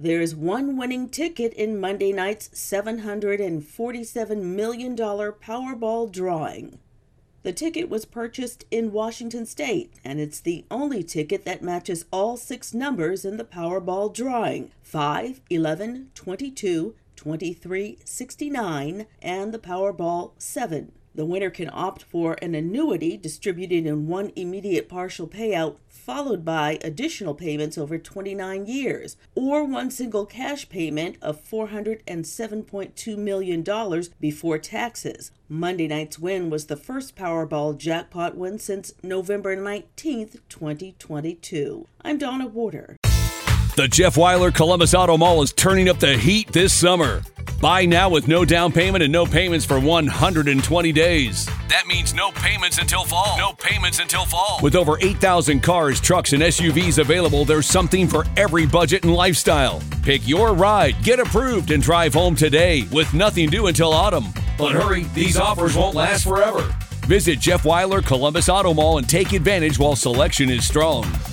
There's one winning ticket in Monday night's $747 million Powerball drawing. The ticket was purchased in Washington State, and it's the only ticket that matches all 6 numbers in the Powerball drawing: 5, 11, 22, 23, 69, and the Powerball 7. The winner can opt for an annuity distributed in one immediate partial payout, followed by additional payments over 29 years, or one single cash payment of $407.2 million before taxes. Monday night's win was the first Powerball jackpot win since November 19th, 2022. I'm Donna Warder. The Jeff Weiler Columbus Auto Mall is turning up the heat this summer. Buy now with no down payment and no payments for 120 days. That means no payments until fall. No payments until fall. With over 8,000 cars, trucks, and SUVs available, there's something for every budget and lifestyle. Pick your ride, get approved, and drive home today with nothing due until autumn. But hurry, these offers won't last forever. Visit Jeff Weiler Columbus Auto Mall and take advantage while selection is strong.